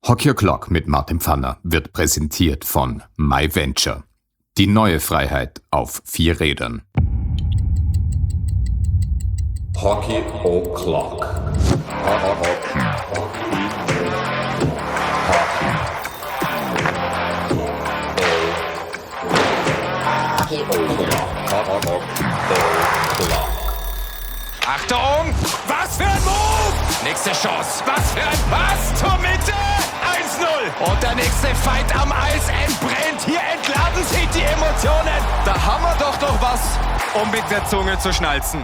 Hockey O'Clock mit Martin Pfanner wird präsentiert von MyVenture. Die neue Freiheit auf 4 Rädern. Hockey O'Clock. Achtung! Was für ein Move! Nächste Chance. Was für ein Pass zur Mitte! 1-0. Und der nächste Fight am Eis entbrennt. Hier entladen sich die Emotionen. Da haben wir doch noch was, um mit der Zunge zu schnalzen.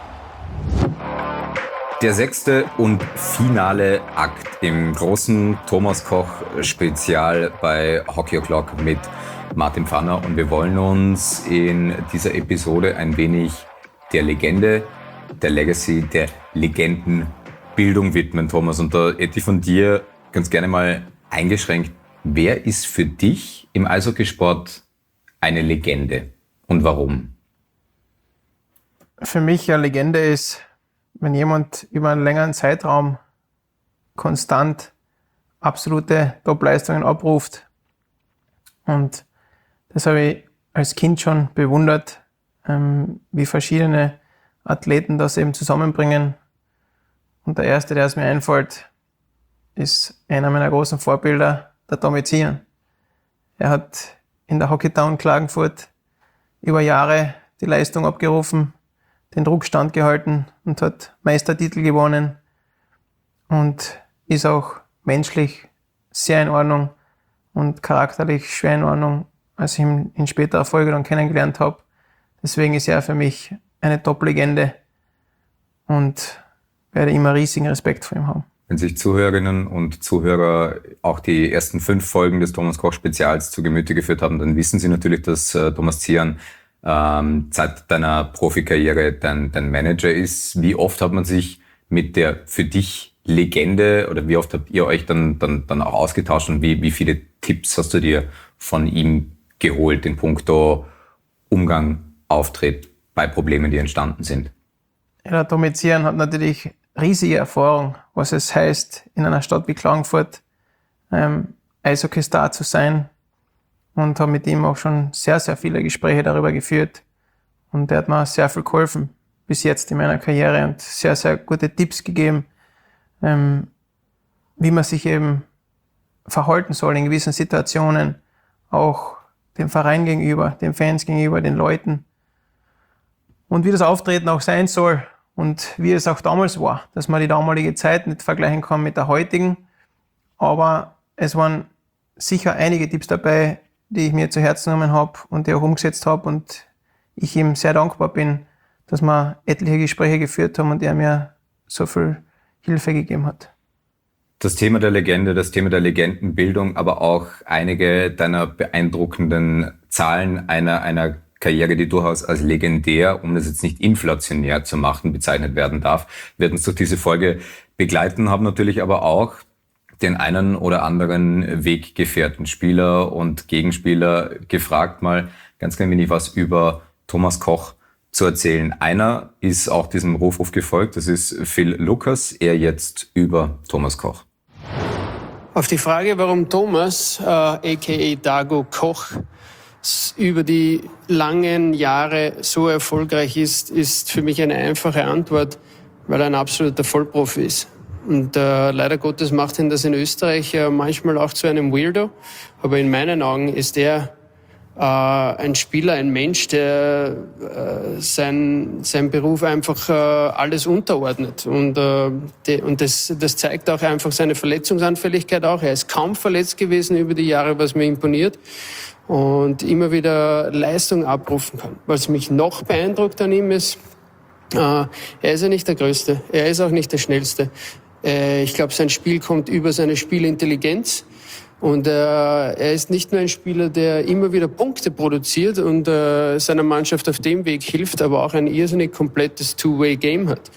Der 6. und finale Akt im großen Thomas Koch Spezial bei Hockey O'Clock mit Martin Pfanner. Und wir wollen uns in dieser Episode ein wenig der Legende, der Legacy, der Legendenbildung widmen, Thomas. Und da hätte ich von dir ganz gerne mal eingeschränkt, wer ist für dich im Eishockeysport eine Legende und warum? Für mich eine Legende ist, wenn jemand über einen längeren Zeitraum konstant absolute Top-Leistungen abruft. Und das habe ich als Kind schon bewundert, wie verschiedene Athleten das eben zusammenbringen. Und der erste, der es mir einfällt, ist einer meiner großen Vorbilder, der Tommy Zian. Er hat in der Hockeytown Klagenfurt über Jahre die Leistung abgerufen, den Druck standgehalten und hat Meistertitel gewonnen und ist auch menschlich sehr in Ordnung und charakterlich schwer in Ordnung, als ich ihn in späterer Folge dann kennengelernt habe. Deswegen ist er für mich eine Top-Legende und werde immer riesigen Respekt vor ihm haben. Wenn sich Zuhörerinnen und Zuhörer auch die ersten 5 Folgen des Thomas Koch Spezials zu Gemüte geführt haben, dann wissen sie natürlich, dass Thomas Zian seit deiner Profikarriere dein Manager ist. Wie oft hat man sich mit der für dich Legende oder wie oft habt ihr euch dann auch ausgetauscht und wie viele Tipps hast du dir von ihm geholt in puncto Umgang, Auftritt bei Problemen, die entstanden sind? Ja, der Tommy Zian hat natürlich riesige Erfahrung, was es heißt, in einer Stadt wie Klagenfurt Eishockeystar zu sein, und habe mit ihm auch schon sehr, sehr viele Gespräche darüber geführt. Und er hat mir sehr viel geholfen bis jetzt in meiner Karriere und sehr, sehr gute Tipps gegeben, wie man sich eben verhalten soll in gewissen Situationen, auch dem Verein gegenüber, den Fans gegenüber, den Leuten. Und wie das Auftreten auch sein soll und wie es auch damals war, dass man die damalige Zeit nicht vergleichen kann mit der heutigen. Aber es waren sicher einige Tipps dabei, die ich mir zu Herzen genommen habe und die auch umgesetzt habe. Und ich ihm sehr dankbar bin, dass wir etliche Gespräche geführt haben und er mir so viel Hilfe gegeben hat. Das Thema der Legende, das Thema der Legendenbildung, aber auch einige deiner beeindruckenden Zahlen einer Karriere, die durchaus als legendär, um das jetzt nicht inflationär zu machen, bezeichnet werden darf, wird uns durch diese Folge begleiten, haben natürlich aber auch den einen oder anderen Weggefährten, Spieler und Gegenspieler gefragt, mal ganz klein wenig was über Thomas Koch zu erzählen. Einer ist auch diesem Ruf gefolgt, das ist Phil Lucas, er jetzt über Thomas Koch. Auf die Frage, warum Thomas, a.k.a. Dago Koch, über die langen Jahre so erfolgreich ist für mich eine einfache Antwort, weil er ein absoluter Vollprofi ist. Und leider Gottes macht ihn das in Österreich manchmal auch zu einem Weirdo. Aber in meinen Augen ist er ein Spieler, ein Mensch, der sein Beruf einfach alles unterordnet. Und das zeigt auch einfach seine Verletzungsanfälligkeit auch. Er ist kaum verletzt gewesen über die Jahre, was mir imponiert. Und immer wieder Leistung abrufen kann. Was mich noch beeindruckt an ihm ist, er ist ja nicht der Größte, er ist auch nicht der Schnellste. Ich glaube, sein Spiel kommt über seine Spielintelligenz. Und er ist nicht nur ein Spieler, der immer wieder Punkte produziert und seiner Mannschaft auf dem Weg hilft, aber auch ein irrsinnig komplettes Two-Way-Game hat.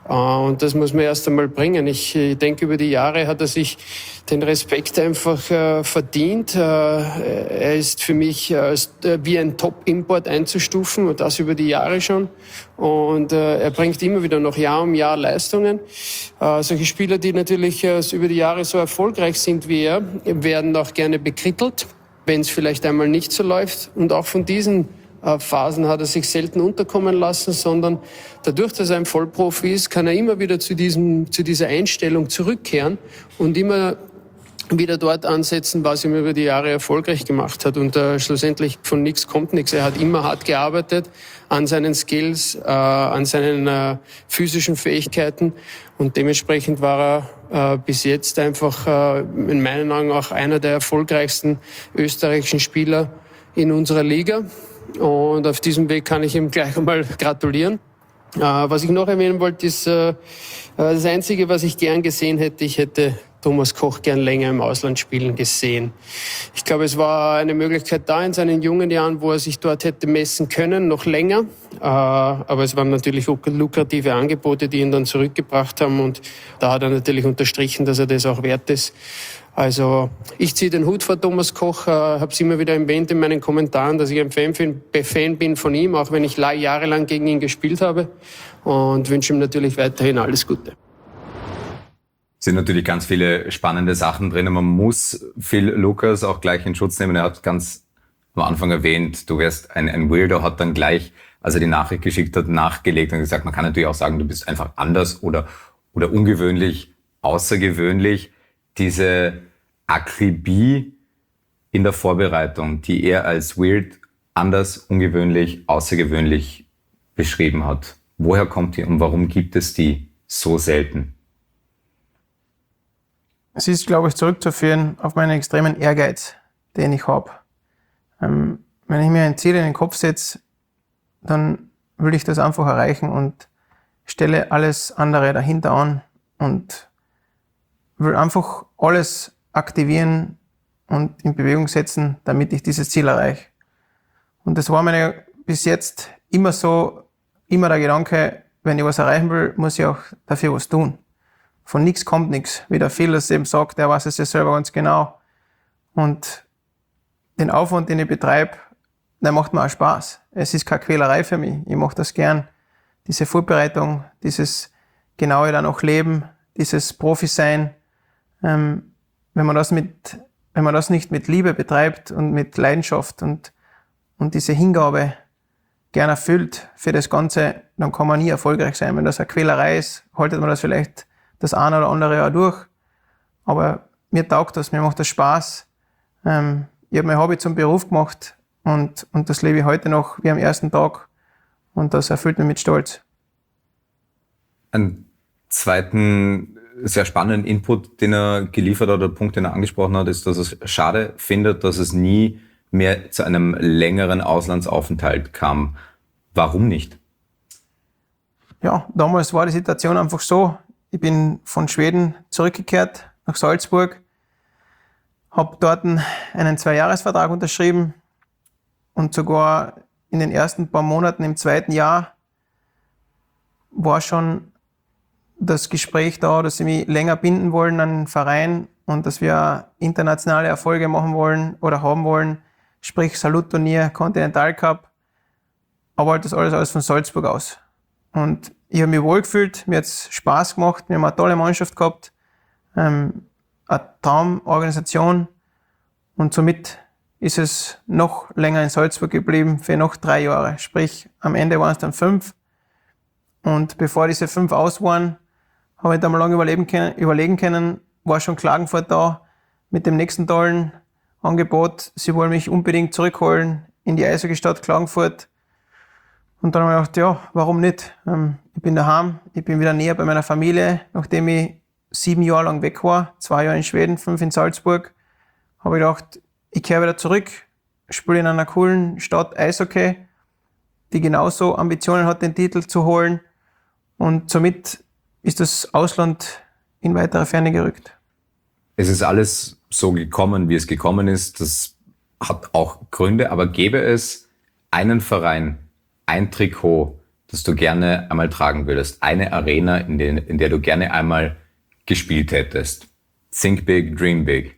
Und das muss man erst einmal bringen. Ich denke, über die Jahre hat er sich den Respekt einfach verdient. Er ist für mich wie ein Top-Import einzustufen und das über die Jahre schon. Und er bringt immer wieder noch Jahr um Jahr Leistungen. Solche Spieler, die natürlich über die Jahre so erfolgreich sind wie er, werden auch gerne bekrittelt, wenn es vielleicht einmal nicht so läuft. Und auch von diesen Phasen hat er sich selten unterkommen lassen, sondern dadurch, dass er ein Vollprofi ist, kann er immer wieder zu dieser Einstellung zurückkehren und immer wieder dort ansetzen, was ihm über die Jahre erfolgreich gemacht hat. Und schlussendlich von nichts kommt nichts. Er hat immer hart gearbeitet an seinen Skills, an seinen physischen Fähigkeiten und dementsprechend war er bis jetzt einfach in meinen Augen auch einer der erfolgreichsten österreichischen Spieler in unserer Liga. Und auf diesem Weg kann ich ihm gleich einmal gratulieren. Was ich noch erwähnen wollte, ist das Einzige, was ich gern gesehen hätte. Ich hätte Thomas Koch gern länger im Ausland spielen gesehen. Ich glaube, es war eine Möglichkeit da in seinen jungen Jahren, wo er sich dort hätte messen können, noch länger. Aber es waren natürlich lukrative Angebote, die ihn dann zurückgebracht haben. Und da hat er natürlich unterstrichen, dass er das auch wert ist. Also ich ziehe den Hut vor Thomas Koch, habe es immer wieder erwähnt in meinen Kommentaren, dass ich ein Fan bin von ihm, auch wenn ich jahrelang gegen ihn gespielt habe und wünsche ihm natürlich weiterhin alles Gute. Es sind natürlich ganz viele spannende Sachen drin. Man muss Phil Lucas auch gleich in Schutz nehmen. Er hat ganz am Anfang erwähnt, du wärst ein Weirdo, hat dann gleich, als er die Nachricht geschickt hat, nachgelegt und gesagt, man kann natürlich auch sagen, du bist einfach anders oder ungewöhnlich, außergewöhnlich. Diese Akribie in der Vorbereitung, die er als weird, anders, ungewöhnlich, außergewöhnlich beschrieben hat. Woher kommt die und warum gibt es die so selten? Es ist, glaube ich, zurückzuführen auf meinen extremen Ehrgeiz, den ich habe. Wenn ich mir ein Ziel in den Kopf setze, dann will ich das einfach erreichen und stelle alles andere dahinter an und will einfach alles aktivieren und in Bewegung setzen, damit ich dieses Ziel erreiche. Und das war mir bis jetzt immer der Gedanke, wenn ich was erreichen will, muss ich auch dafür was tun. Von nichts kommt nichts, wie der Phil das eben sagt, der weiß es ja selber ganz genau. Und den Aufwand, den ich betreibe, der macht mir auch Spaß. Es ist keine Quälerei für mich. Ich mache das gern. Diese Vorbereitung, dieses genaue dann auch Leben, dieses Profi-Sein. Wenn man das nicht mit Liebe betreibt und mit Leidenschaft und diese Hingabe gern erfüllt für das Ganze, dann kann man nie erfolgreich sein. Wenn das eine Quälerei ist, haltet man das vielleicht das eine oder andere auch durch. Aber mir taugt das, mir macht das Spaß. Ich habe mein Hobby zum Beruf gemacht und das lebe ich heute noch wie am ersten Tag. Und das erfüllt mich mit Stolz. Einen zweiten sehr spannenden Input, den er geliefert hat, oder Punkt, den er angesprochen hat, ist, dass er es schade findet, dass es nie mehr zu einem längeren Auslandsaufenthalt kam. Warum nicht? Ja, damals war die Situation einfach so. Ich bin von Schweden zurückgekehrt nach Salzburg, habe dort einen 2-Jahres-Vertrag unterschrieben und sogar in den ersten paar Monaten im zweiten Jahr war schon das Gespräch da, dass sie mich länger binden wollen an den Verein und dass wir internationale Erfolge machen wollen oder haben wollen, sprich Salutturnier, Continental Cup, aber halt das alles von Salzburg aus. Und ich habe mich wohlgefühlt, mir hat es Spaß gemacht, wir haben eine tolle Mannschaft gehabt, eine Traumorganisation und somit ist es noch länger in Salzburg geblieben für noch 3 Jahre. Sprich, am Ende waren es dann 5 und bevor diese 5 aus waren, habe ich da mal lange überlegen können, war schon Klagenfurt da mit dem nächsten tollen Angebot. Sie wollen mich unbedingt zurückholen in die Eishockeystadt Klagenfurt. Und dann habe ich gedacht, ja, warum nicht? Ich bin daheim, ich bin wieder näher bei meiner Familie, nachdem ich 7 Jahre lang weg war, 2 Jahre in Schweden, 5 in Salzburg, habe ich gedacht, ich kehre wieder zurück, spiele in einer coolen Stadt Eishockey, die genauso Ambitionen hat, den Titel zu holen. Und somit ist das Ausland in weitere Ferne gerückt. Es ist alles so gekommen, wie es gekommen ist. Das hat auch Gründe, aber gäbe es einen Verein, ein Trikot, das du gerne einmal tragen würdest? Eine Arena, in der du gerne einmal gespielt hättest? Think big, dream big.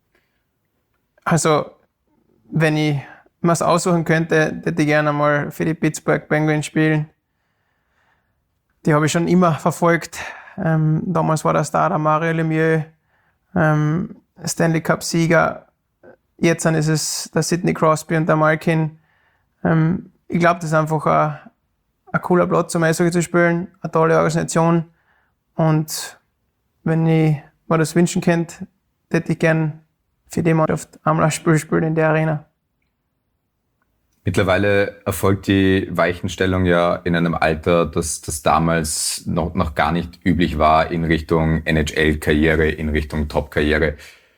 Also, wenn ich mir es aussuchen könnte, hätte ich gerne mal für die Pittsburgh Penguins spielen. Die habe ich schon immer verfolgt. Damals war der Star der Mario Lemieux, Stanley Cup-Sieger. Jetzt ist es der Sidney Crosby und der Malkin. Ich glaube, das ist einfach ein cooler Platz, um Eishockey zu spielen, eine tolle Organisation. Und wenn ich mir das wünschen könnte, hätte ich gern für die Mannschaft einmal ein Spiel spielen in der Arena. Mittlerweile erfolgt die Weichenstellung ja in einem Alter, das damals noch gar nicht üblich war, in Richtung NHL-Karriere, in Richtung Top-Karriere.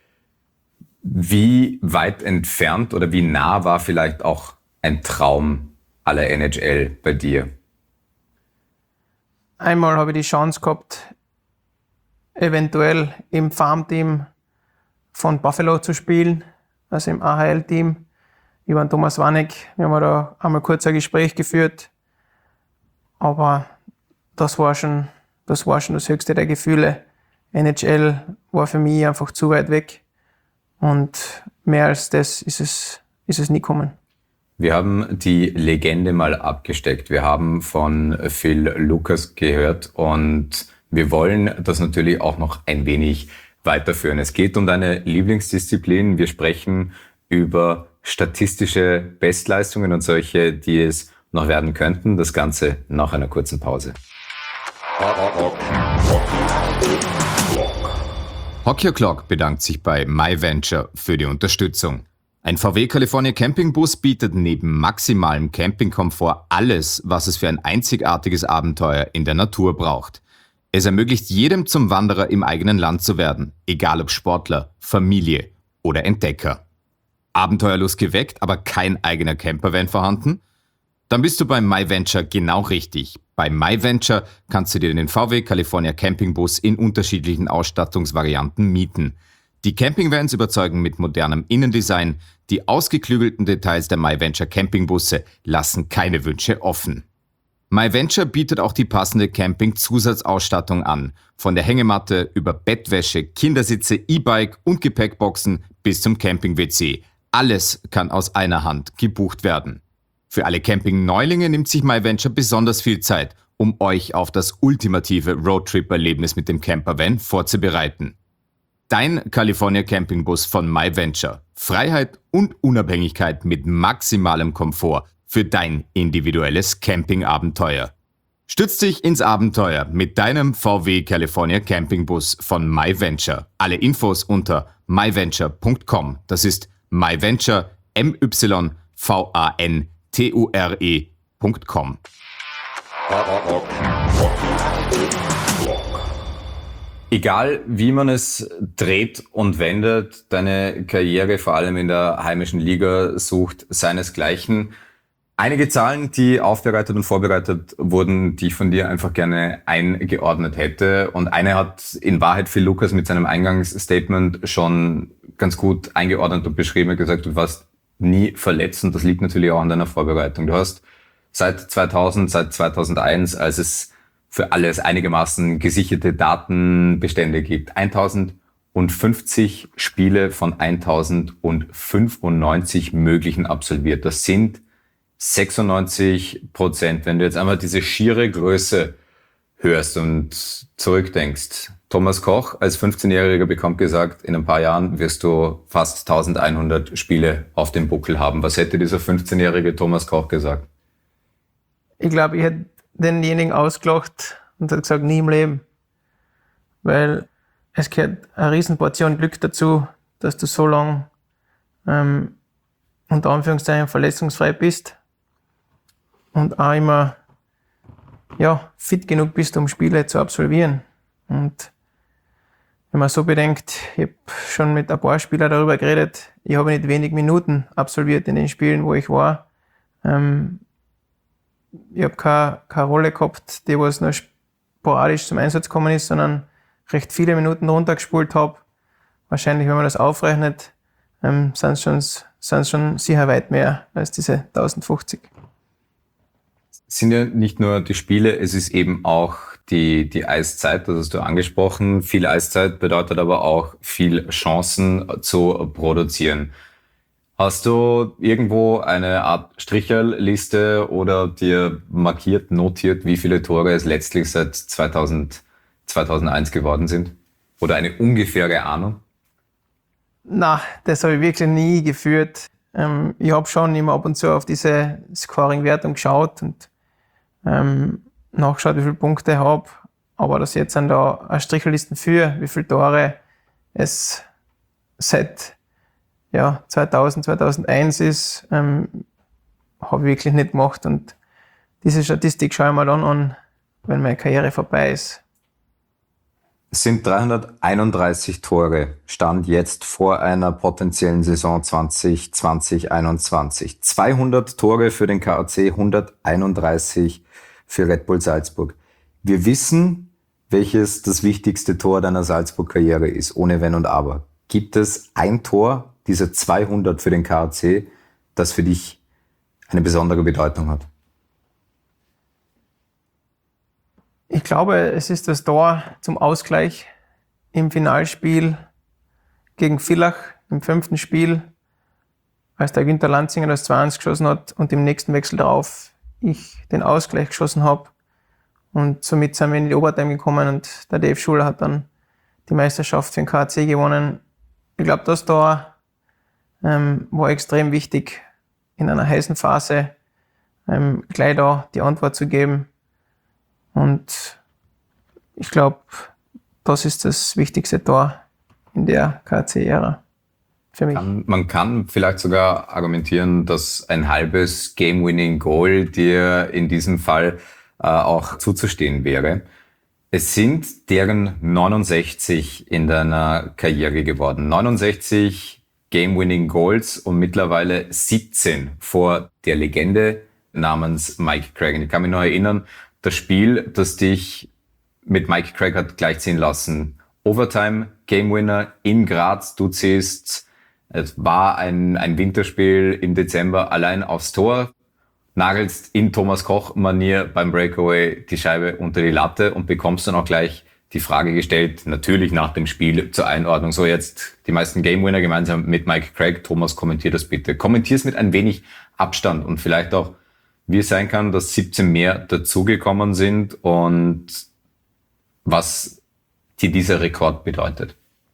Wie weit entfernt oder wie nah war vielleicht auch ein Traum aller NHL bei dir? Einmal habe ich die Chance gehabt, eventuell im Farmteam von Buffalo zu spielen, also im AHL-Team. Über den Thomas Vanek. Wir haben da einmal kurz ein Gespräch geführt. Aber das war schon das höchste der Gefühle. NHL war für mich einfach zu weit weg. Und mehr als das ist es nie gekommen. Wir haben die Legende mal abgesteckt. Wir haben von Phil Lucas gehört und wir wollen das natürlich auch noch ein wenig weiterführen. Es geht um deine Lieblingsdisziplin. Wir sprechen über statistische Bestleistungen und solche, die es noch werden könnten. Das Ganze nach einer kurzen Pause. Hockey O'Clock bedankt sich bei MyVenture für die Unterstützung. Ein VW California Campingbus bietet neben maximalem Campingkomfort alles, was es für ein einzigartiges Abenteuer in der Natur braucht. Es ermöglicht jedem zum Wanderer im eigenen Land zu werden, egal ob Sportler, Familie oder Entdecker. Abenteuerlust geweckt, aber kein eigener Campervan vorhanden? Dann bist du bei MyVenture genau richtig. Bei MyVenture kannst du dir den VW California Campingbus in unterschiedlichen Ausstattungsvarianten mieten. Die Campingvans überzeugen mit modernem Innendesign. Die ausgeklügelten Details der MyVenture Campingbusse lassen keine Wünsche offen. MyVenture bietet auch die passende Camping-Zusatzausstattung an. Von der Hängematte über Bettwäsche, Kindersitze, E-Bike und Gepäckboxen bis zum Camping-WC. Alles kann aus einer Hand gebucht werden. Für alle Camping-Neulinge nimmt sich MyVenture besonders viel Zeit, um euch auf das ultimative Roadtrip-Erlebnis mit dem Campervan vorzubereiten. Dein California Campingbus von MyVenture. Freiheit und Unabhängigkeit mit maximalem Komfort für dein individuelles Campingabenteuer. Stütz dich ins Abenteuer mit deinem VW California Campingbus von MyVenture. Alle Infos unter myventure.com. Das ist MyVenture, MYVANTURE.com. Egal wie man es dreht und wendet, deine Karriere vor allem in der heimischen Liga sucht seinesgleichen. Einige Zahlen, die aufbereitet und vorbereitet wurden, die ich von dir einfach gerne eingeordnet hätte. Und eine hat in Wahrheit Phil Lucas mit seinem Eingangsstatement schon ganz gut eingeordnet und beschrieben. Er hat gesagt, du warst nie verletzt und das liegt natürlich auch an deiner Vorbereitung. Du hast seit 2001, als es für alles einigermaßen gesicherte Datenbestände gibt, 1050 Spiele von 1095 möglichen absolviert. Das sind 96%. Wenn du jetzt einmal diese schiere Größe hörst und zurückdenkst, Thomas Koch als 15-Jähriger bekommt gesagt, in ein paar Jahren wirst du fast 1100 Spiele auf dem Buckel haben. Was hätte dieser 15-jährige Thomas Koch gesagt? Ich glaube, ich hätte denjenigen ausgelacht und hat gesagt, nie im Leben. Weil es gehört eine Riesenportion Glück dazu, dass du so lange unter Anführungszeichen verletzungsfrei bist und auch immer fit genug bist, um Spiele zu absolvieren. Und wenn man so bedenkt, ich habe schon mit ein paar Spielern darüber geredet, ich habe nicht wenig Minuten absolviert in den Spielen, wo ich war. Ich habe keine Rolle gehabt, die was nur sporadisch zum Einsatz gekommen ist, sondern recht viele Minuten runtergespult habe. Wahrscheinlich, wenn man das aufrechnet, sind es schon sicher weit mehr als diese 1050. sind ja nicht nur die Spiele, es ist eben auch die Eiszeit, das hast du angesprochen. Viel Eiszeit bedeutet aber auch viel Chancen zu produzieren. Hast du irgendwo eine Art Stricherliste oder dir markiert, notiert, wie viele Tore es letztlich seit 2001 geworden sind? Oder eine ungefähre Ahnung? Na, das habe ich wirklich nie geführt. Ich habe schon immer ab und zu auf diese Scoring-Wertung geschaut und nachgeschaut, wie viele Punkte ich habe. Aber dass jetzt da eine Stricherlisten für, wie viele Tore es seit 2000, 2001 ist, habe ich wirklich nicht gemacht. Und diese Statistik schaue ich mir dann an, wenn meine Karriere vorbei ist. Es sind 331 Tore, Stand jetzt vor einer potenziellen Saison 2020-21. 200 Tore für den KAC, 131 für Red Bull Salzburg. Wir wissen, welches das wichtigste Tor deiner Salzburg-Karriere ist, ohne Wenn und Aber. Gibt es ein Tor, diese 200 für den KAC, das für dich eine besondere Bedeutung hat? Ich glaube, es ist das Tor zum Ausgleich im Finalspiel gegen Villach im 5. Spiel, als der Günther Lanzinger das 2-1 geschossen hat und im nächsten Wechsel darauf ich den Ausgleich geschossen habe. Und somit sind wir in die Overtime gekommen und der Dave Schuler hat dann die Meisterschaft für den KAC gewonnen. Ich glaube, das Tor war extrem wichtig, in einer heißen Phase gleich da die Antwort zu geben. Und ich glaube, das ist das wichtigste Tor in der KAC-Ära für mich. Man kann vielleicht sogar argumentieren, dass ein halbes Game-Winning-Goal dir in diesem Fall auch zuzustehen wäre. Es sind deren 69 in deiner Karriere geworden. 69 Game-Winning-Goals und mittlerweile 17 vor der Legende namens Mike Craig. Ich kann mich noch erinnern, das Spiel, das dich mit Mike Craig hat gleichziehen lassen. Overtime, Game Winner in Graz. Du ziehst, es war ein Winterspiel im Dezember, allein aufs Tor, nagelst in Thomas Koch-Manier beim Breakaway die Scheibe unter die Latte und bekommst dann auch gleich die Frage gestellt, natürlich nach dem Spiel zur Einordnung. So, jetzt die meisten Game Winner gemeinsam mit Mike Craig. Thomas, kommentier das bitte. Kommentier es mit ein wenig Abstand und vielleicht auch, wie es sein kann, dass 17 mehr dazugekommen sind und was dir dieser Rekord bedeutet.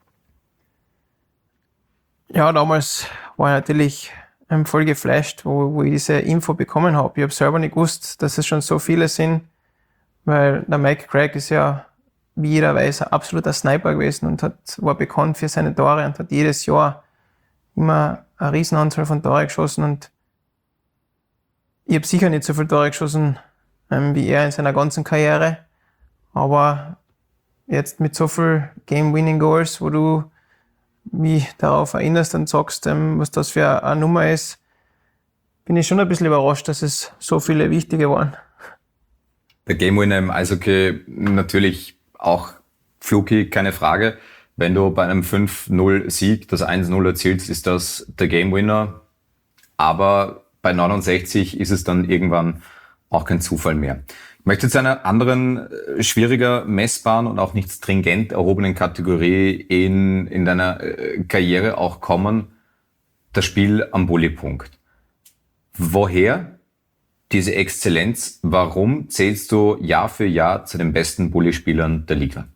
Ja, damals war ich natürlich voll geflasht, wo ich diese Info bekommen habe. Ich habe selber nicht gewusst, dass es schon so viele sind, weil der Mike Craig ist ja, wie jeder weiß, ein absoluter Sniper gewesen und war bekannt für seine Tore und hat jedes Jahr immer eine Riesenanzahl von Tore geschossen. Und ich habe sicher nicht so viele Tore geschossen wie er in seiner ganzen Karriere, aber jetzt mit so viel Game-Winning-Goals, wo du mich darauf erinnerst und sagst, was das für eine Nummer ist, bin ich schon ein bisschen überrascht, dass es so viele wichtige waren. Der Game-Winner im Eishockey natürlich auch fluky, keine Frage. Wenn du bei einem 5-0-Sieg das 1-0 erzielst, ist das der Game-Winner. Aber bei 69 ist es dann irgendwann auch kein Zufall mehr. Ich möchte zu einer anderen, schwieriger messbaren und auch nicht stringent erhobenen Kategorie in deiner Karriere auch kommen. Das Spiel am Bulli-Punkt. Woher diese Exzellenz? Warum zählst du Jahr für Jahr zu den besten Bulli-Spielern der Liga?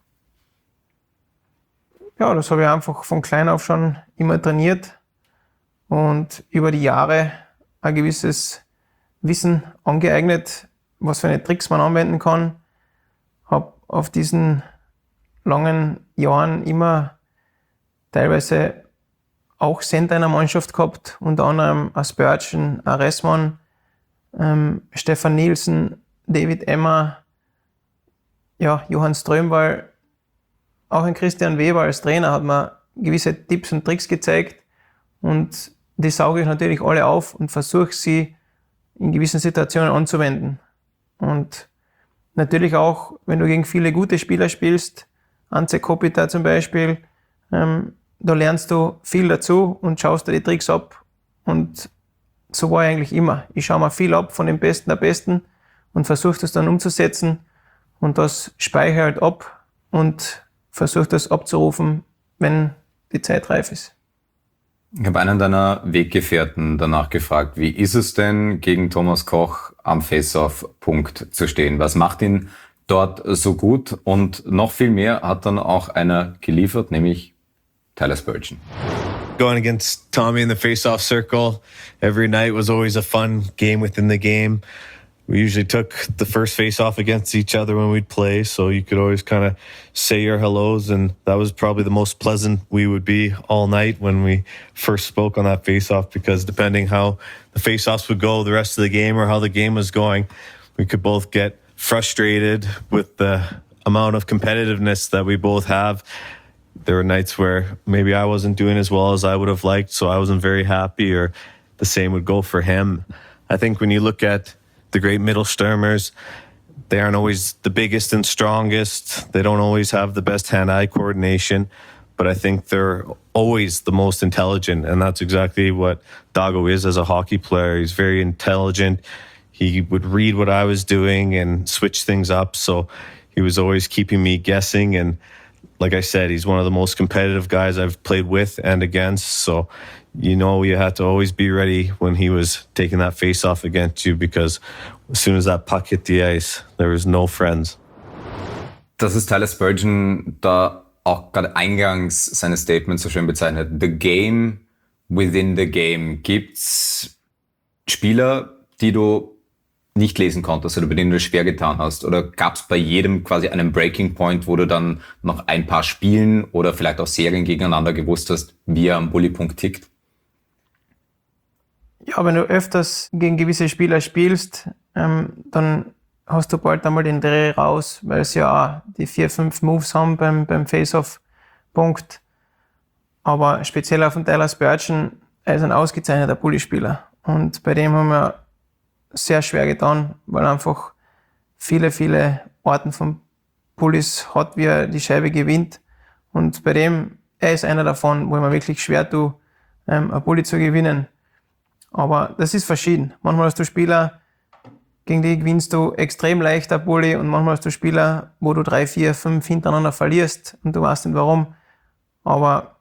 Ja, das habe ich einfach von klein auf schon immer trainiert und über die Jahre ein gewisses Wissen angeeignet, was für eine Tricks man anwenden kann. Habe auf diesen langen Jahren immer teilweise auch Center in der Mannschaft gehabt, unter anderem ein Spurgeon, ein Ressmann, Stefan Nielsen, David Emmer, ja, Johann Strömwall, auch ein Christian Weber als Trainer hat mir gewisse Tipps und Tricks gezeigt und die sauge ich natürlich alle auf und versuche sie in gewissen Situationen anzuwenden. Und natürlich auch, wenn du gegen viele gute Spieler spielst, Ance Kopitar zum Beispiel, da lernst du viel dazu und schaust dir die Tricks ab. Und so war ich eigentlich immer. Ich schaue mir viel ab von den Besten der Besten und versuche das dann umzusetzen und das speichere halt ab und versuche das abzurufen, wenn die Zeit reif ist. Ich habe einen deiner Weggefährten danach gefragt, wie ist es denn, gegen Thomas Koch am Face-Off-Punkt zu stehen? Was macht ihn dort so gut? Und noch viel mehr hat dann auch einer geliefert, nämlich Tyler Spurgeon. Going against Tommy in the face-off circle every night was always a fun game within the game. We usually took the first face-off against each other when we'd play, so you could always kind of say your hellos, and that was probably the most pleasant we would be all night when we first spoke on that face-off, because depending how the face-offs would go the rest of the game or how the game was going, we could both get frustrated with the amount of competitiveness that we both have. There were nights where maybe I wasn't doing as well as I would have liked, so I wasn't very happy, or the same would go for him. I think when you look at the great Mittelstürmers, they aren't always the biggest and strongest. They don't always have the best hand-eye coordination, but I think they're always the most intelligent, and that's exactly what Dago is as a hockey player. He's very intelligent. He would read what I was doing and switch things up, so he was always keeping me guessing. And like I said, he's one of the most competitive guys I've played with and against, so you know you had to always be ready when he was taking that face-off against you, because as soon as that puck hit the ice, there was no friends. Das ist Tyler Spurgeon da auch gerade eingangs seines Statements so schön bezeichnet. The game within the game. Gibt's Spieler, die du nicht lesen konntest oder bei denen du schwer getan hast? Oder gab's bei jedem quasi einen Breaking Point, wo du dann noch ein paar Spielen oder vielleicht auch Serien gegeneinander gewusst hast, wie er am Bullypunkt tickt? Ja, wenn du öfters gegen gewisse Spieler spielst, dann hast du bald einmal den Dreh raus, weil es ja auch die 4-5 Moves haben beim Face-Off-Punkt. Aber speziell auf den Tyler Spurgeon, er ist ein ausgezeichneter Bully-Spieler. Und bei dem haben wir sehr schwer getan, weil er einfach viele Arten von Bullies hat, wie er die Scheibe gewinnt. Und bei dem, er ist einer davon, wo ich mir wirklich schwer tue, ein Bully zu gewinnen. Aber das ist verschieden. Manchmal hast du Spieler, gegen die gewinnst du extrem leicht ein Bully, und manchmal hast du Spieler, wo du 3, 4, 5 hintereinander verlierst und du weißt nicht warum. Aber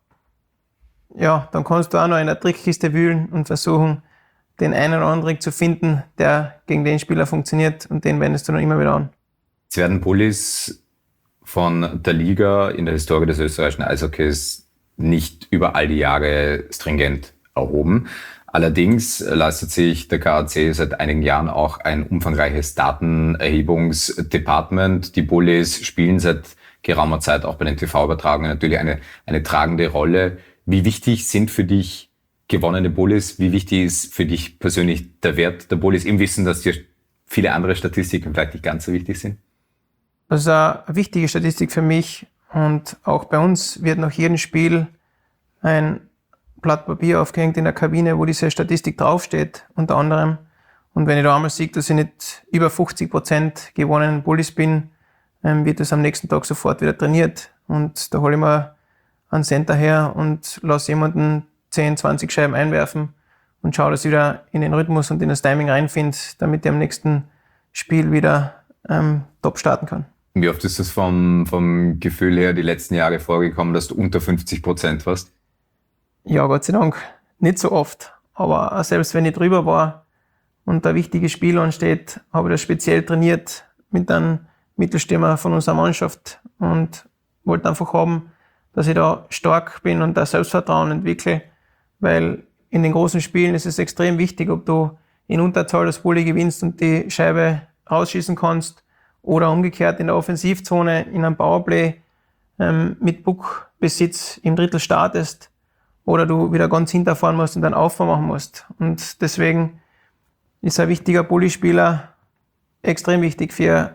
ja, dann kannst du auch noch in der Trickkiste wühlen und versuchen, den einen oder anderen Trick zu finden, der gegen den Spieler funktioniert, und den wendest du dann immer wieder an. Es werden Bullies von der Liga in der Historie des österreichischen Eishockeys nicht über all die Jahre stringent erhoben. Allerdings leistet sich der KAC seit einigen Jahren auch ein umfangreiches Datenerhebungsdepartment. Die Bullies spielen seit geraumer Zeit auch bei den TV-Übertragungen natürlich eine tragende Rolle. Wie wichtig sind für dich gewonnene Bullies? Wie wichtig ist für dich persönlich der Wert der Bullies im Wissen, dass dir viele andere Statistiken vielleicht nicht ganz so wichtig sind? Das ist eine wichtige Statistik für mich, und auch bei uns wird nach jedem Spiel ein Blatt Papier aufgehängt in der Kabine, wo diese Statistik draufsteht, unter anderem. Und wenn ich da einmal sehe, dass ich nicht über 50% gewonnenen Bullies bin, wird das am nächsten Tag sofort wieder trainiert. Und da hole ich mir einen Center her und lasse jemanden 10, 20 Scheiben einwerfen und schaue, dass ich wieder in den Rhythmus und in das Timing reinfinde, damit ich am nächsten Spiel wieder top starten kann. Wie oft ist es vom Gefühl her die letzten Jahre vorgekommen, dass du unter 50% warst? Ja, Gott sei Dank nicht so oft. Aber auch selbst wenn ich drüber war und ein wichtiges Spiel ansteht, habe ich das speziell trainiert mit einem Mittelstürmer von unserer Mannschaft und wollte einfach haben, dass ich da stark bin und das Selbstvertrauen entwickle, weil in den großen Spielen ist es extrem wichtig, ob du in Unterzahl das Bully gewinnst und die Scheibe rausschießen kannst, oder umgekehrt in der Offensivzone in einem Powerplay mit Puckbesitz im Drittel startest, oder du wieder ganz hinterfahren musst und dann Aufbau machen musst. Und deswegen ist ein wichtiger Bully-Spieler extrem wichtig für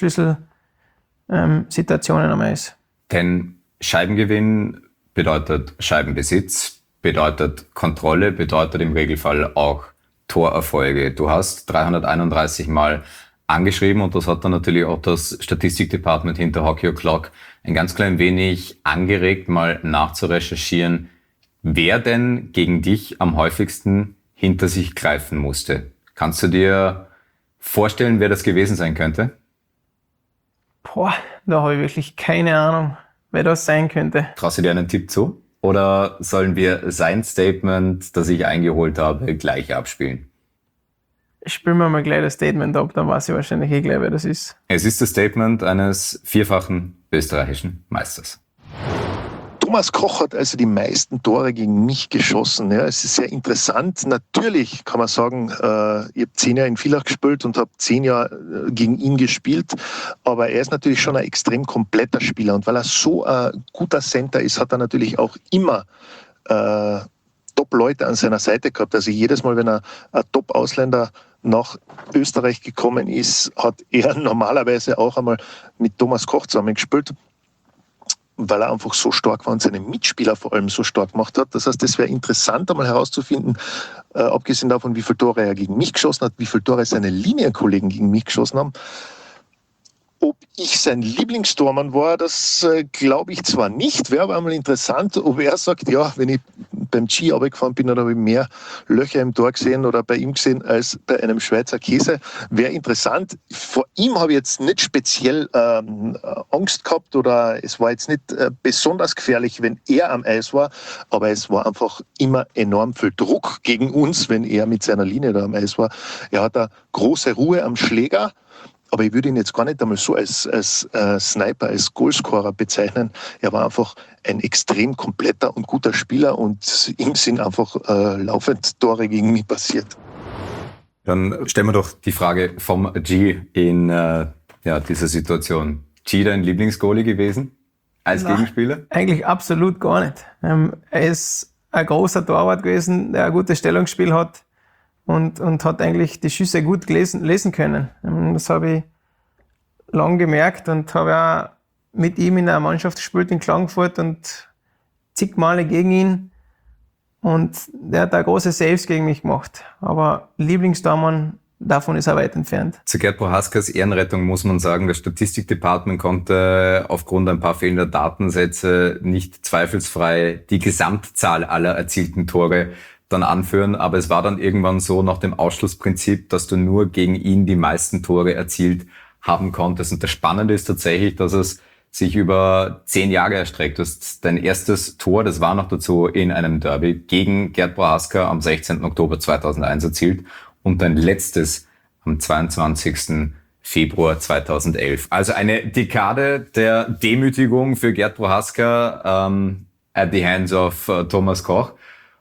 Schlüsselsituationen am Eis. Denn Scheibengewinn bedeutet Scheibenbesitz, bedeutet Kontrolle, bedeutet im Regelfall auch Torerfolge. Du hast 331 Mal angeschrieben, und das hat dann natürlich auch das Statistikdepartment hinter Hockey O'Clock ein ganz klein wenig angeregt, mal nachzurecherchieren, wer denn gegen dich am häufigsten hinter sich greifen musste. Kannst du dir vorstellen, wer das gewesen sein könnte? Boah, da habe ich wirklich keine Ahnung, wer das sein könnte. Traust du dir einen Tipp zu? Oder sollen wir sein Statement, das ich eingeholt habe, gleich abspielen? Spielen wir mal gleich das Statement ab, dann weiß ich wahrscheinlich gleich, wer das ist. Es ist das Statement eines vierfachen österreichischen Meisters. Thomas Koch hat also die meisten Tore gegen mich geschossen. Ja, es ist sehr interessant. Natürlich kann man sagen, ich habe 10 Jahre in Villach gespielt und habe 10 Jahre gegen ihn gespielt. Aber er ist natürlich schon ein extrem kompletter Spieler. Und weil er so ein guter Center ist, hat er natürlich auch immer Top-Leute an seiner Seite gehabt. Also jedes Mal, wenn ein Top-Ausländer nach Österreich gekommen ist, hat er normalerweise auch einmal mit Thomas Koch zusammen gespielt, weil er einfach so stark war und seine Mitspieler vor allem so stark gemacht hat. Das heißt, es wäre interessant, einmal herauszufinden, abgesehen davon, wie viele Tore er gegen mich geschossen hat, wie viele Tore seine Linienkollegen gegen mich geschossen haben. Ob ich sein Lieblingstormann war, das glaube ich zwar nicht, wäre aber einmal interessant, ob er sagt, ja, wenn ich beim Ski runtergefahren bin, oder habe ich mehr Löcher im Tor gesehen oder bei ihm gesehen als bei einem Schweizer Käse. Wäre interessant. Vor ihm habe ich jetzt nicht speziell Angst gehabt oder es war jetzt nicht besonders gefährlich, wenn er am Eis war, aber es war einfach immer enorm viel Druck gegen uns, wenn er mit seiner Linie da am Eis war. Er hat eine große Ruhe am Schläger, aber ich würde ihn jetzt gar nicht einmal so als Sniper, als Goalscorer bezeichnen. Er war einfach ein extrem kompletter und guter Spieler und ihm sind einfach laufend Tore gegen mich passiert. Dann stellen wir doch die Frage vom G in dieser Situation. G dein Lieblingsgoalie gewesen als Gegenspieler? Eigentlich absolut gar nicht. Er ist ein großer Torwart gewesen, der ein gutes Stellungsspiel hat. Und hat eigentlich die Schüsse gut lesen können. Das habe ich lang gemerkt und habe auch mit ihm in einer Mannschaft gespielt in Klagenfurt und zig Male gegen ihn. Und der hat da große Saves gegen mich gemacht. Aber Lieblingstormann, davon ist er weit entfernt. Zu Gerd Prohaskas Ehrenrettung muss man sagen, das Statistikdepartement konnte aufgrund ein paar fehlender Datensätze nicht zweifelsfrei die Gesamtzahl aller erzielten Tore dann anführen, aber es war dann irgendwann so nach dem Ausschlussprinzip, dass du nur gegen ihn die meisten Tore erzielt haben konntest. Und das Spannende ist tatsächlich, dass es sich über 10 Jahre erstreckt. Du hast dein erstes Tor, das war noch dazu in einem Derby, gegen Gerd Prohaska am 16. Oktober 2001 erzielt und dein letztes am 22. Februar 2011. Also eine Dekade der Demütigung für Gerd Prohaska at the hands of Thomas Koch.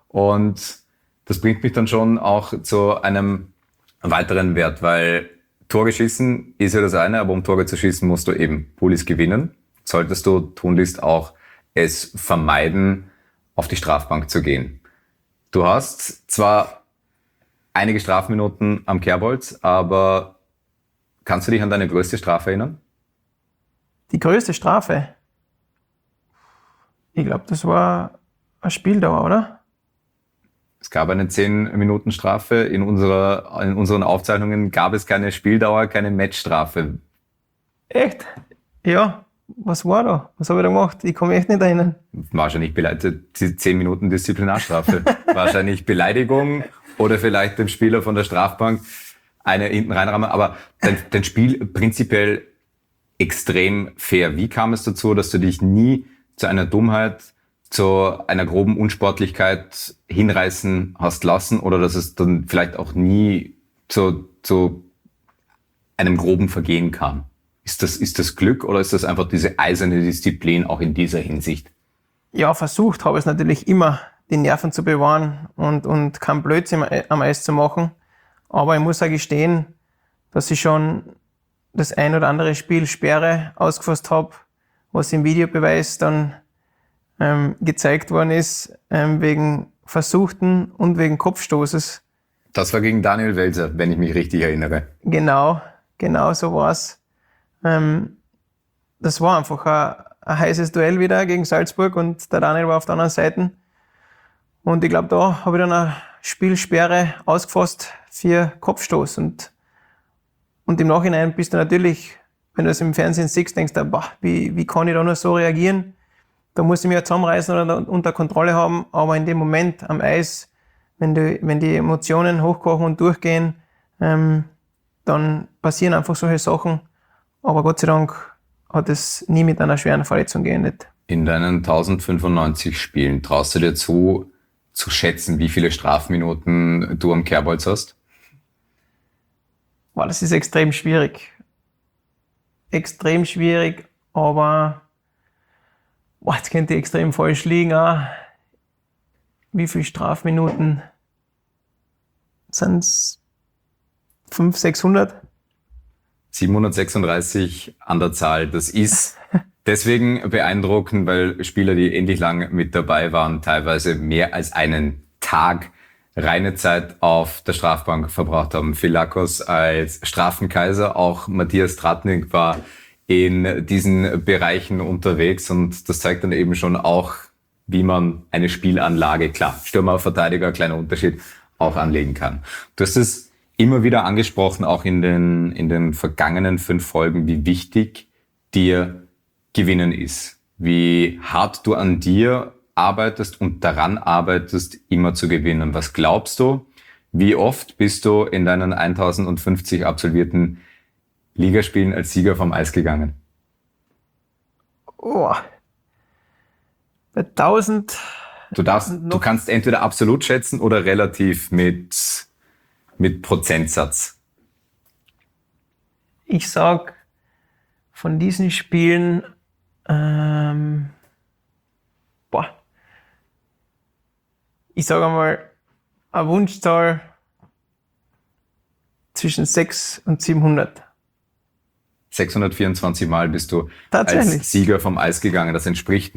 Und das bringt mich dann schon auch zu einem weiteren Wert, weil Tore schießen ist ja das eine, aber um Tore zu schießen, musst du eben Pullis gewinnen. Solltest du tunlichst auch es vermeiden, auf die Strafbank zu gehen. Du hast zwar einige Strafminuten am Kehrbolz, aber kannst du dich an deine größte Strafe erinnern? Die größte Strafe? Ich glaube, das war eine Spieldauer, oder? Es gab eine 10-Minuten-Strafe. In unseren Aufzeichnungen gab es keine Spieldauer, keine Matchstrafe. Echt? Ja. Was war da? Was habe ich da gemacht? Ich kann mich echt nicht erinnern. Wahrscheinlich 10 Minuten Disziplinarstrafe. Wahrscheinlich Beleidigung oder vielleicht dem Spieler von der Strafbank eine hinten reinrammen. Aber dein Spiel prinzipiell extrem fair. Wie kam es dazu, dass du dich nie zu einer Dummheit, zu einer groben Unsportlichkeit hinreißen hast lassen oder dass es dann vielleicht auch nie zu einem groben Vergehen kam? Ist das Glück oder ist das einfach diese eiserne Disziplin auch in dieser Hinsicht? Ja, versucht habe ich es natürlich immer, die Nerven zu bewahren und keinen Blödsinn am Eis zu machen. Aber ich muss auch gestehen, dass ich schon das ein oder andere Spiel Sperre ausgefasst habe, was im Videobeweis dann gezeigt worden ist, wegen Versuchten und wegen Kopfstoßes. Das war gegen Daniel Welser, wenn ich mich richtig erinnere. Genau so war's. Das war einfach ein heißes Duell wieder gegen Salzburg und der Daniel war auf der anderen Seite. Und ich glaube, da habe ich dann eine Spielsperre ausgefasst für Kopfstoß. Und im Nachhinein bist du natürlich, wenn du es im Fernsehen siehst, denkst du, wie kann ich da nur so reagieren? Da muss ich mich ja zusammenreißen oder unter Kontrolle haben. Aber in dem Moment am Eis, wenn die Emotionen hochkochen und durchgehen, dann passieren einfach solche Sachen. Aber Gott sei Dank hat es nie mit einer schweren Verletzung geendet. In deinen 1095 Spielen traust du dir zu schätzen, wie viele Strafminuten du am Kerbholz hast? Wow, das ist extrem schwierig. Extrem schwierig, aber jetzt könnte ich extrem falsch liegen. Auch. Wie viele Strafminuten sind es? 500, 600? 736 an der Zahl. Das ist deswegen beeindruckend, weil Spieler, die ähnlich lang mit dabei waren, teilweise mehr als einen Tag reine Zeit auf der Strafbank verbracht haben. Phil Lakos als Strafenkaiser, auch Matthias Tratnik war in diesen Bereichen unterwegs und das zeigt dann eben schon auch, wie man eine Spielanlage, klar, Stürmer, Verteidiger, kleiner Unterschied, auch anlegen kann. Du hast es immer wieder angesprochen, auch in den vergangenen 5 Folgen, wie wichtig dir Gewinnen ist. Wie hart du an dir arbeitest und daran arbeitest, immer zu gewinnen. Was glaubst du, wie oft bist du in deinen 1050 absolvierten Ligaspielen als Sieger vom Eis gegangen? Oh. Bei 1000... Du kannst entweder absolut schätzen oder relativ mit Prozentsatz. Ich sag, von diesen Spielen, ich sage einmal, eine Wunschzahl zwischen 600 und 700. 624 Mal bist du als Sieger vom Eis gegangen. Das entspricht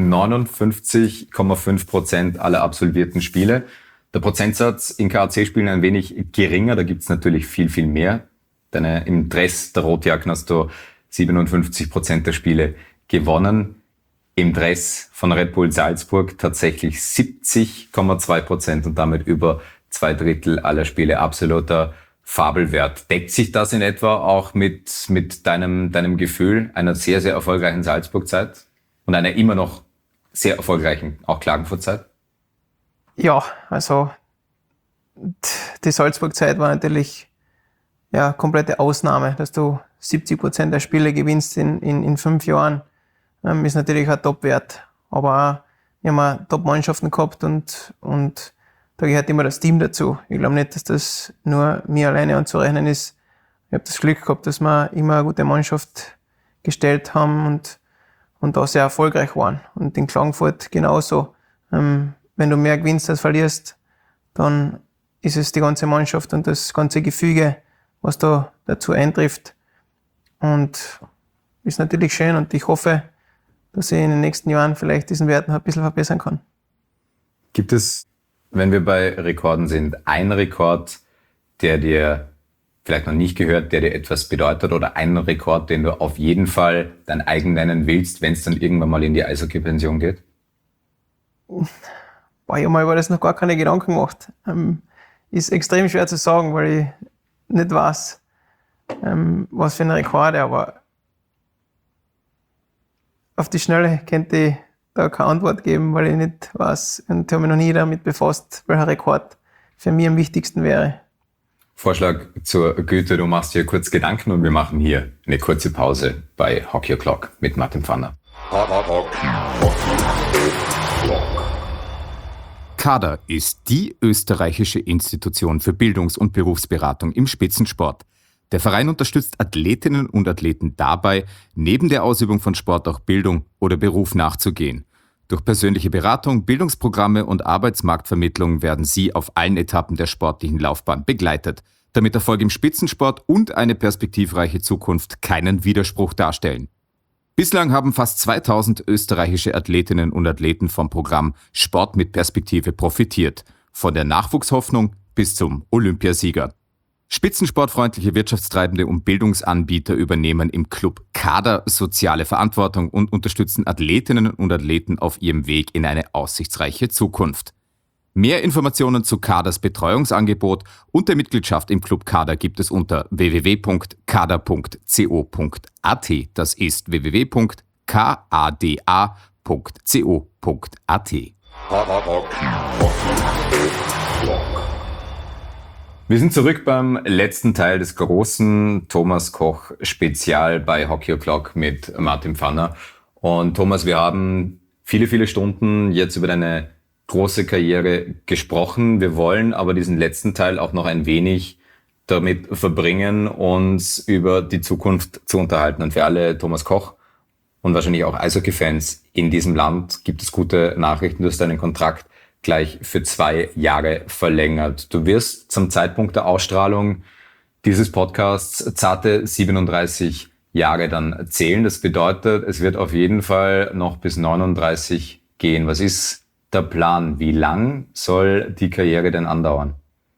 59,5% aller absolvierten Spiele. Der Prozentsatz in KAC-Spielen ein wenig geringer, da gibt's natürlich viel, viel mehr. Im Dress der Rotjacken hast du 57% der Spiele gewonnen. Im Dress von Red Bull Salzburg tatsächlich 70,2% und damit über 2/3 aller Spiele. Absoluter Fabelwert. Deckt sich das in etwa auch mit deinem Gefühl einer sehr, sehr erfolgreichen Salzburg-Zeit und einer immer noch sehr erfolgreichen auch Klagenfurt-Zeit? Ja, also die Salzburg-Zeit war natürlich ja komplette Ausnahme, dass du 70% der Spiele gewinnst in 5 Jahren, ist natürlich ein Top-Wert. Aber auch, wir haben Top-Mannschaften gehabt und da gehört immer das Team dazu. Ich glaube nicht, dass das nur mir alleine anzurechnen ist. Ich habe das Glück gehabt, dass wir immer eine gute Mannschaft gestellt haben und da sehr erfolgreich waren. Und in Klagenfurt genauso. Wenn du mehr gewinnst als verlierst, dann ist es die ganze Mannschaft und das ganze Gefüge, was da dazu eintrifft. Und ist natürlich schön und ich hoffe, dass ich in den nächsten Jahren vielleicht diesen Wert noch ein bisschen verbessern kann. Gibt es, wenn wir bei Rekorden sind, einen Rekord, der dir vielleicht noch nicht gehört, der dir etwas bedeutet oder einen Rekord, den du auf jeden Fall dein eigen nennen willst, wenn es dann irgendwann mal in die Eishockey-Pension geht? Ich habe mir über das noch gar keine Gedanken gemacht. Ist extrem schwer zu sagen, weil ich nicht weiß, was für ein Rekord, aber auf die Schnelle könnte ich da keine Antwort geben, weil ich nicht weiß und habe mich noch nie damit befasst, welcher Rekord für mich am wichtigsten wäre. Vorschlag zur Güte, du machst hier kurz Gedanken und wir machen hier eine kurze Pause bei Hockey O'Clock mit Martin Pfanner. CADA ist die österreichische Institution für Bildungs- und Berufsberatung im Spitzensport. Der Verein unterstützt Athletinnen und Athleten dabei, neben der Ausübung von Sport auch Bildung oder Beruf nachzugehen. Durch persönliche Beratung, Bildungsprogramme und Arbeitsmarktvermittlung werden sie auf allen Etappen der sportlichen Laufbahn begleitet, damit Erfolg im Spitzensport und eine perspektivreiche Zukunft keinen Widerspruch darstellen. Bislang haben fast 2000 österreichische Athletinnen und Athleten vom Programm Sport mit Perspektive profitiert, von der Nachwuchshoffnung bis zum Olympiasieger. Spitzensportfreundliche Wirtschaftstreibende und Bildungsanbieter übernehmen im Club CADA soziale Verantwortung und unterstützen Athletinnen und Athleten auf ihrem Weg in eine aussichtsreiche Zukunft. Mehr Informationen zu CADAs Betreuungsangebot und der Mitgliedschaft im Club CADA gibt es unter www.cada.co.at. Das ist www.kada.co.at. Wir sind zurück beim letzten Teil des großen Thomas Koch Spezial bei Hockey O'Clock mit Martin Pfanner. Und Thomas, wir haben viele, viele Stunden jetzt über deine große Karriere gesprochen. Wir wollen aber diesen letzten Teil auch noch ein wenig damit verbringen, uns über die Zukunft zu unterhalten. Und für alle Thomas Koch und wahrscheinlich auch Eishockey-Fans in diesem Land gibt es gute Nachrichten. Du hast deinen Kontrakt gleich für 2 Jahre verlängert. Du wirst zum Zeitpunkt der Ausstrahlung dieses Podcasts zarte 37 Jahre dann zählen. Das bedeutet, es wird auf jeden Fall noch bis 39 gehen. Was ist der Plan? Wie lang soll die Karriere denn andauern?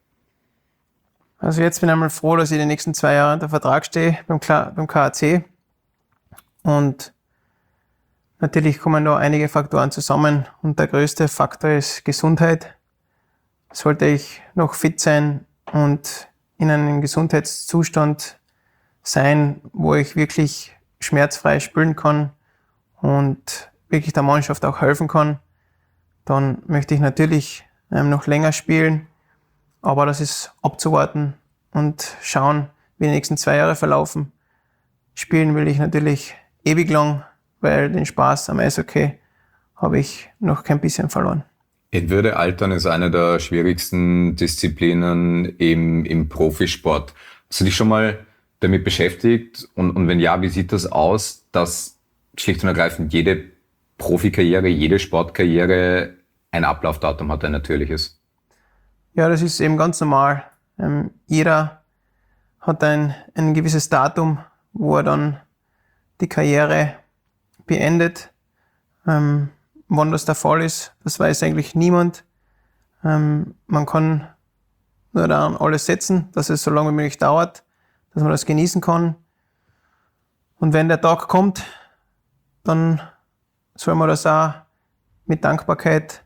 Also jetzt bin ich einmal froh, dass ich die nächsten 2 Jahre unter Vertrag stehe beim KAC. Und natürlich kommen da einige Faktoren zusammen. Und der größte Faktor ist Gesundheit. Sollte ich noch fit sein und in einem Gesundheitszustand sein, wo ich wirklich schmerzfrei spielen kann und wirklich der Mannschaft auch helfen kann, dann möchte ich natürlich noch länger spielen. Aber das ist abzuwarten und schauen, wie die nächsten 2 Jahre verlaufen. Spielen will ich natürlich ewig lang, weil den Spaß am Eishockey habe ich noch kein bisschen verloren. Ich würde altern ist eine der schwierigsten Disziplinen im Profisport. Hast du dich schon mal damit beschäftigt? Und wenn ja, wie sieht das aus, dass schlicht und ergreifend jede Profikarriere, jede Sportkarriere ein Ablaufdatum hat, ein natürliches? Ja, das ist eben ganz normal. Jeder hat ein gewisses Datum, wo er dann die Karriere beendet. Wann das der Fall ist, das weiß eigentlich niemand. Man kann nur daran alles setzen, dass es so lange wie möglich dauert, dass man das genießen kann. Und wenn der Tag kommt, dann soll man das auch mit Dankbarkeit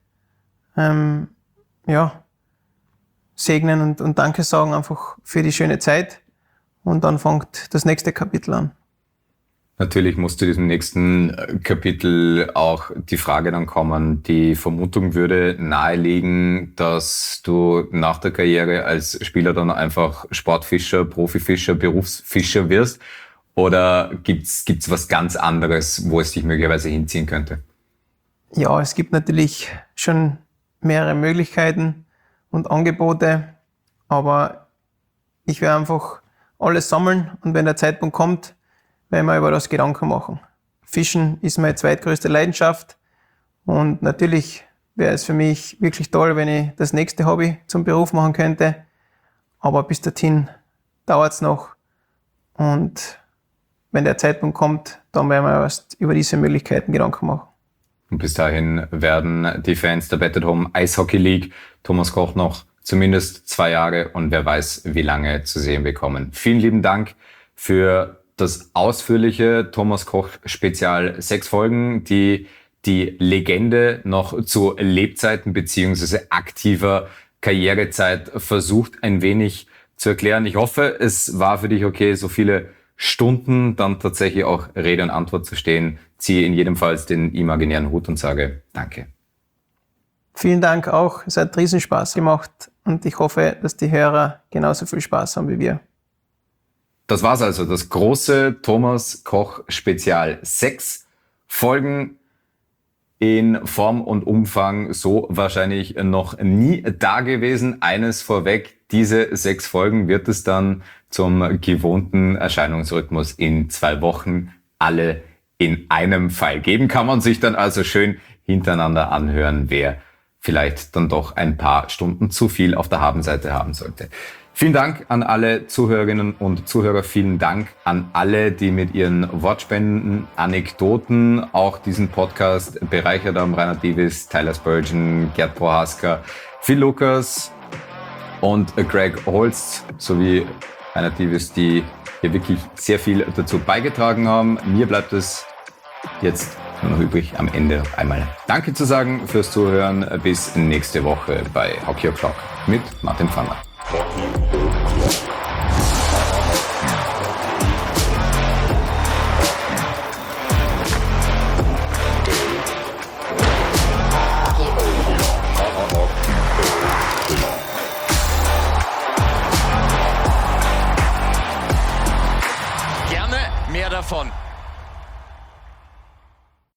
segnen und Danke sagen einfach für die schöne Zeit. Und dann fängt das nächste Kapitel an. Natürlich muss zu diesem nächsten Kapitel auch die Frage dann kommen. Die Vermutung würde nahelegen, dass du nach der Karriere als Spieler dann einfach Sportfischer, Profifischer, Berufsfischer wirst. Oder gibt's was ganz anderes, wo es dich möglicherweise hinziehen könnte? Ja, es gibt natürlich schon mehrere Möglichkeiten und Angebote, aber ich werde einfach alles sammeln und wenn der Zeitpunkt kommt, werden wir über das Gedanken machen. Fischen ist meine zweitgrößte Leidenschaft und natürlich wäre es für mich wirklich toll, wenn ich das nächste Hobby zum Beruf machen könnte, aber bis dorthin dauert es noch und wenn der Zeitpunkt kommt, dann werden wir erst über diese Möglichkeiten Gedanken machen. Und bis dahin werden die Fans der Bet at Home Eishockey League Thomas Koch noch zumindest 2 Jahre und wer weiß, wie lange zu sehen bekommen. Vielen lieben Dank für das ausführliche Thomas Koch Spezial. 6 Folgen, die Legende noch zu Lebzeiten beziehungsweise aktiver Karrierezeit versucht ein wenig zu erklären. Ich hoffe, es war für dich okay, so viele Stunden dann tatsächlich auch Rede und Antwort zu stehen. Ziehe in jedem Fall den imaginären Hut und sage Danke. Vielen Dank auch. Es hat riesen Spaß gemacht und ich hoffe, dass die Hörer genauso viel Spaß haben wie wir. Das war's also, das große Thomas Koch Spezial. 6 Folgen in Form und Umfang so wahrscheinlich noch nie da gewesen. Eines vorweg, diese 6 Folgen wird es dann zum gewohnten Erscheinungsrhythmus in 2 Wochen alle in einem Fall geben. Kann man sich dann also schön hintereinander anhören, wer vielleicht dann doch ein paar Stunden zu viel auf der Habenseite haben sollte. Vielen Dank an alle Zuhörerinnen und Zuhörer. Vielen Dank an alle, die mit ihren Wortspenden, Anekdoten auch diesen Podcast bereichert haben. Rainer Davis, Tyler Spurgeon, Gerd Prohaska, Phil Lukas und Greg Holst sowie Rainer Davis, die hier wirklich sehr viel dazu beigetragen haben. Mir bleibt es jetzt nur noch übrig, am Ende noch einmal Danke zu sagen fürs Zuhören. Bis nächste Woche bei Hockey O'Clock mit Martin Pfanner. davon.